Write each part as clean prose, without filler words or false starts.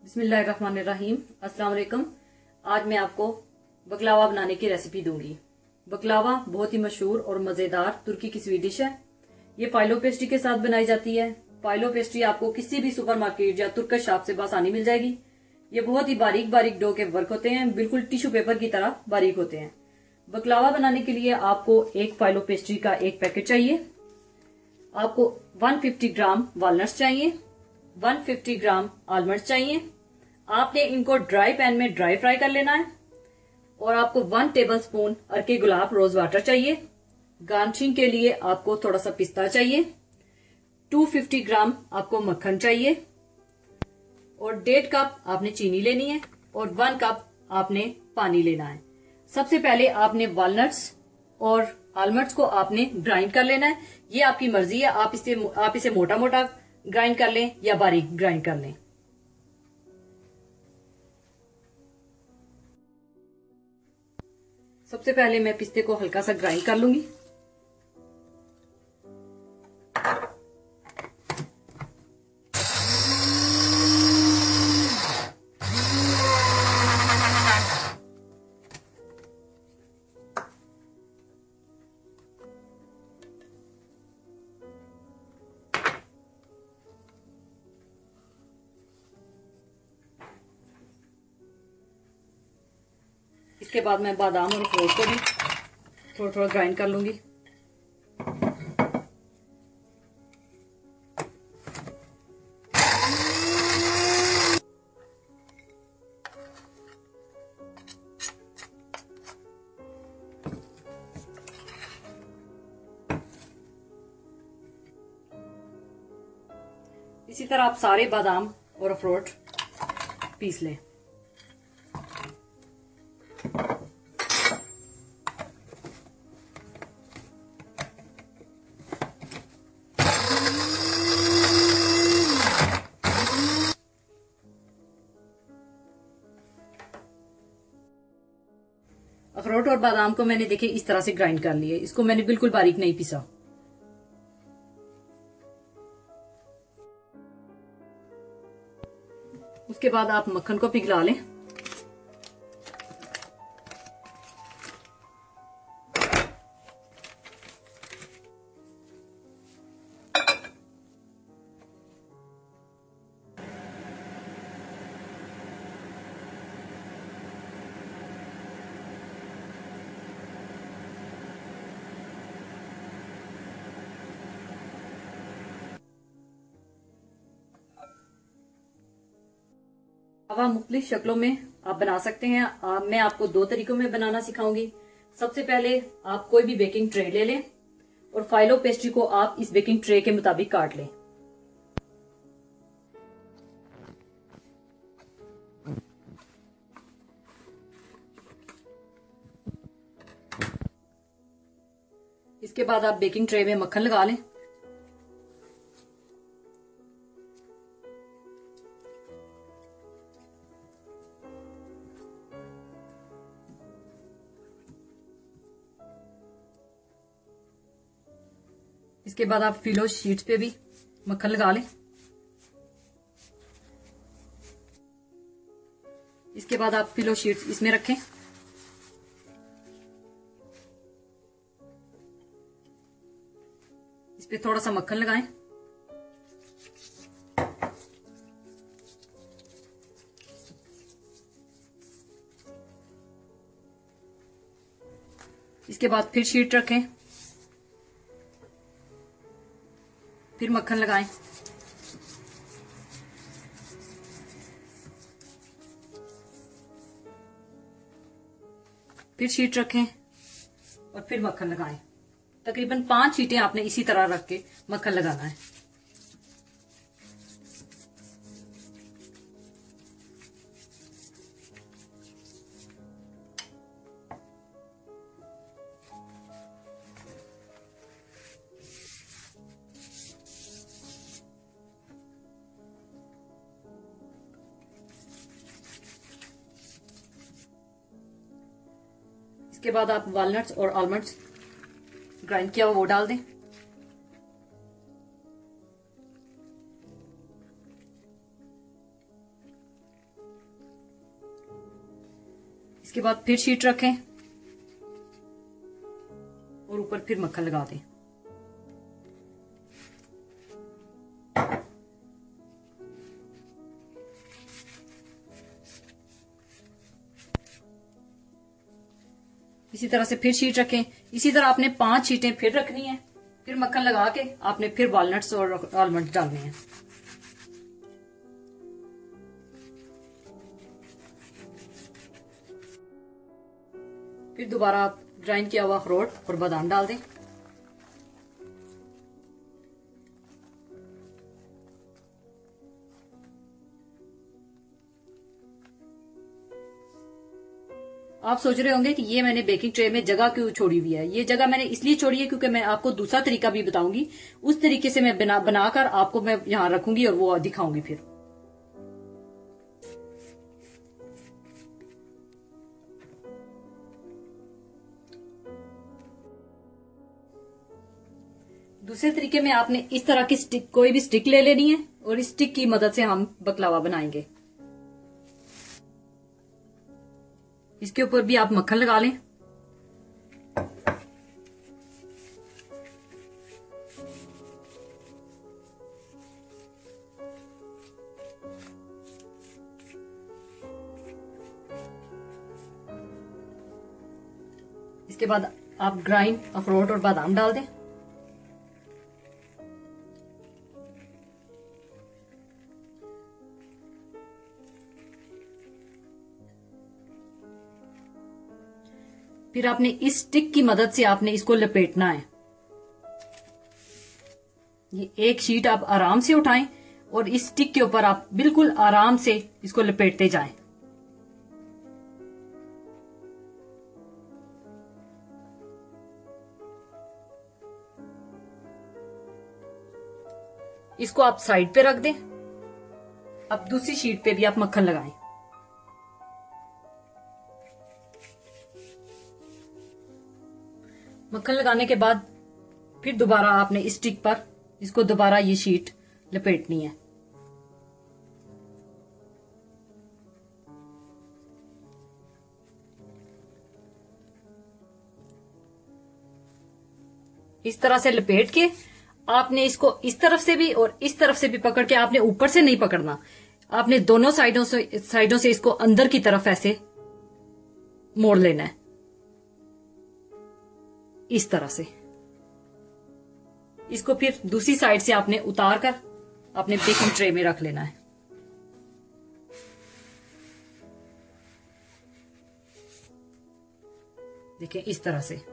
बिस्मिल्लाहिर्रहमानिर्रहीम। अस्सलाम वालेकुम। आज मैं आपको बकलावा बनाने की रेसिपी दूंगी। बकलावा बहुत ही मशहूर और मज़ेदार तुर्की की स्वीट डिश है। ये फाइलो पेस्ट्री के साथ बनाई जाती है। फाइलो पेस्ट्री आपको किसी भी सुपरमार्केट या तुर्कश शॉप से आसानी मिल जाएगी। ये बहुत ही बारीक बारीक डो के वर्क होते हैं, बिल्कुल टिश्यू पेपर की तरह बारीक होते हैं। बकलावा बनाने के लिए आपको एक फाइलो पेस्ट्री का एक पैकेट चाहिए। आपको 150 ग्राम वालनट्स चाहिए, 150 ग्राम आलमंड्स चाहिए। आपने इनको ड्राई पैन में ड्राई फ्राई कर लेना है। और आपको 1 टेबलस्पून अर्के गुलाब रोज वाटर चाहिए। गार्निशिंग के लिए आपको थोड़ा सा पिस्ता चाहिए। 250 ग्राम आपको मक्खन चाहिए और 1.5 कप आपने चीनी लेनी है और 1 कप आपने पानी लेना है। सबसे पहले आपने वॉलनट्स और आलमंड्स को आपने ग्राइंड कर लेना है। ये आपकी मर्जी है, आप इसे मोटा मोटा ग्राइंड कर लें या बारीक ग्राइंड कर लें। सबसे पहले मैं पिस्ते को हल्का सा ग्राइंड कर लूंगी। इसके बाद मैं बादाम और अखरोट को भी थोड़ा थोड़ा ग्राइंड कर लूंगी। इसी तरह आप सारे बादाम और अखरोट पीस लें। अखरोट और बादाम को मैंने देखिए इस तरह से ग्राइंड कर लिए। इसको मैंने बिल्कुल बारीक नहीं पीसा। उसके बाद आप मक्खन को पिघला लें। हवा मुख्तलिफ शक्लों में आप बना सकते हैं। मैं आपको 2 तरीकों में बनाना सिखाऊंगी। सबसे पहले आप कोई भी बेकिंग ट्रे ले लें और फाइलो पेस्ट्री को आप इस बेकिंग ट्रे के मुताबिक काट लें। इसके बाद आप बेकिंग ट्रे में मक्खन लगा लें। इसके बाद आप फिलो शीट्स पे भी मक्खन लगा लें। इसके बाद आप फिलो शीट्स इसमें रखें। इस पे थोड़ा सा मक्खन लगाएं। इसके बाद फिर शीट रखें, फिर मक्खन लगाएं। फिर शीट रखें और फिर मक्खन लगाएं। तकरीबन 5 शीटें आपने इसी तरह रख के मक्खन लगाना है। इसके बाद आप वॉलनट्स और आलमंड्स ग्राइंड किया हुआ वो डाल दें। इसके बाद फिर शीट रखें और ऊपर फिर मक्खन लगा दें। इसी तरह से फिर शीट रखें। इसी तरह आपने 5 शीटें फिर रखनी है। फिर मक्खन लगा के आपने फिर वॉलनट्स और आलमंड डालने हैं। फिर दोबारा आप ग्राइंड किया हुआ अखरोट और बादाम डाल दें। आप सोच रहे होंगे कि ये मैंने बेकिंग ट्रे में जगह क्यों छोड़ी हुई है। ये जगह मैंने इसलिए छोड़ी है क्योंकि मैं आपको दूसरा तरीका भी बताऊंगी। उस तरीके से मैं बनाकर आपको मैं यहां रखूंगी और वो दिखाऊंगी। फिर दूसरे तरीके में आपने इस तरह की स्टिक, कोई भी स्टिक ले लेनी है और इस स्टिक की मदद से हम बकलावा बनाएंगे। इसके ऊपर भी आप मक्खन लगा लें। इसके बाद आप ग्राइंड अखरोट और बादाम डाल दें। फिर आपने इस स्टिक की मदद से आपने इसको लपेटना है। ये एक शीट आप आराम से उठाएं और इस स्टिक के ऊपर आप बिल्कुल आराम से इसको लपेटते जाएं। इसको आप साइड पे रख दें। अब दूसरी शीट पे भी आप मक्खन लगाएं। मक्खन लगाने के बाद फिर दोबारा आपने इस स्टिक पर इसको दोबारा ये शीट लपेटनी है। इस तरह से लपेट के आपने इसको इस तरफ से भी और इस तरफ से भी पकड़ के, आपने ऊपर से नहीं पकड़ना, आपने दोनों साइडों से इसको अंदर की तरफ ऐसे मोड़ लेना है। इस तरह से इसको फिर दूसरी साइड से आपने उतार कर अपने बेकिंग ट्रे में रख लेना है। देखिए इस तरह से।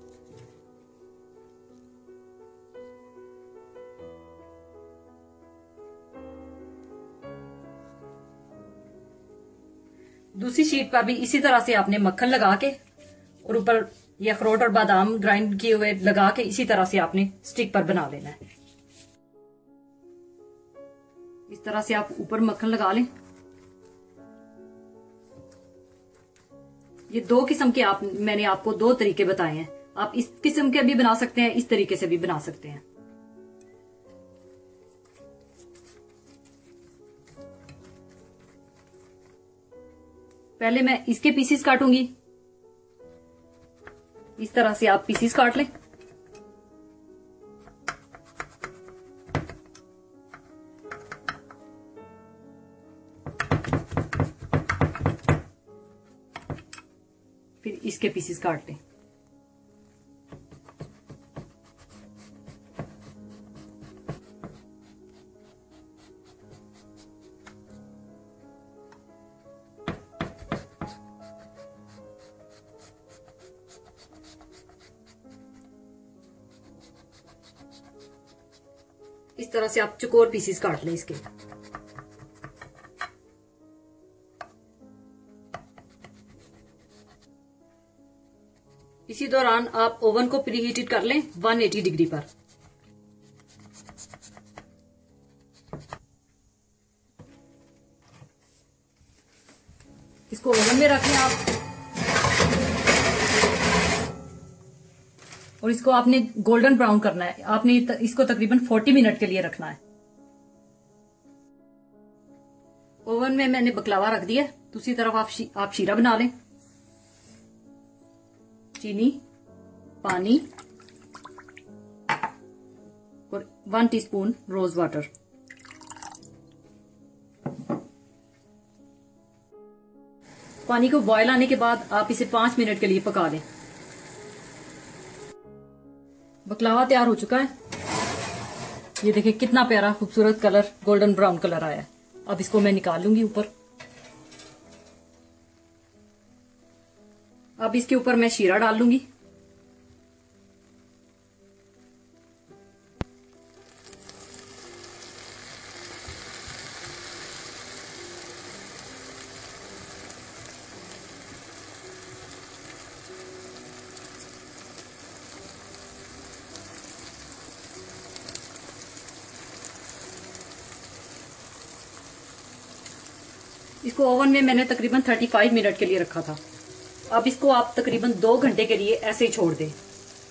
दूसरी शीट पर भी इसी तरह से आपने मक्खन लगा के और ऊपर ये अखरोट और बादाम ग्राइंड किए हुए लगा के इसी तरह से आपने स्टिक पर बना लेना है। इस तरह से आप ऊपर मक्खन लगा लें। ये 2 किस्म के मैंने आपको 2 तरीके बताए हैं। आप इस किस्म के भी बना सकते हैं, इस तरीके से भी बना सकते हैं। पहले मैं इसके पीसेस काटूंगी। इस तरह से आप पीसेस काट लें। फिर इसके पीसेस काट लें। इस तरह से आप चौकोर पीसेस काट लें इसके। इसी दौरान आप ओवन को प्रीहीटेड कर लें 180 डिग्री पर। इसको ओवन में रखें आप, और इसको आपने गोल्डन ब्राउन करना है। आपने इसको तकरीबन 40 मिनट के लिए रखना है। ओवन में मैंने बकलावा रख दिया। दूसरी तरफ आप शीरा बना लें। चीनी, पानी और 1 टीस्पून रोज वाटर। पानी को बॉयल आने के बाद आप इसे 5 मिनट के लिए पका दें। बकलावा तैयार हो चुका है। ये देखिए कितना प्यारा खूबसूरत कलर, गोल्डन ब्राउन कलर आया है। अब इसको मैं निकाल लूंगी ऊपर। अब इसके ऊपर मैं शीरा डाल लूंगी। इसको ओवन में मैंने तकरीबन 35 मिनट के लिए रखा था। अब इसको आप तकरीबन 2 घंटे के लिए ऐसे ही छोड़ दें।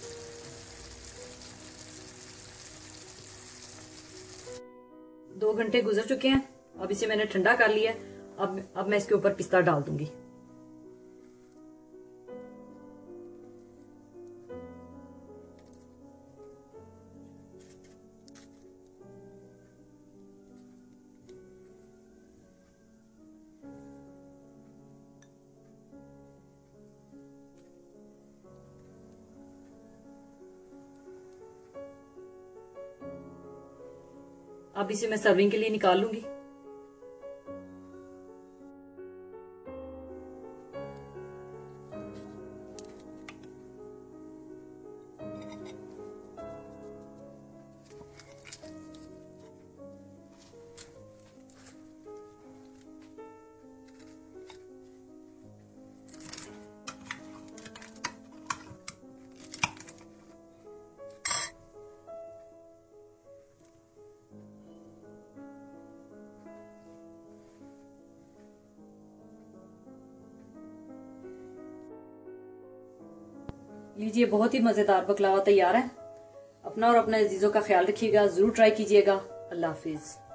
2 घंटे गुजर चुके हैं। अब इसे मैंने ठंडा कर लिया है। अब मैं इसके ऊपर पिस्ता डाल दूंगी। अब इसे मैं सर्विंग के लिए निकाल लूंगी। लीजिए, बहुत ही मजेदार बकलावा तैयार है। अपना और अपने अजीजों का ख्याल रखिएगा, जरूर ट्राई कीजिएगा। अल्लाह हाफिज।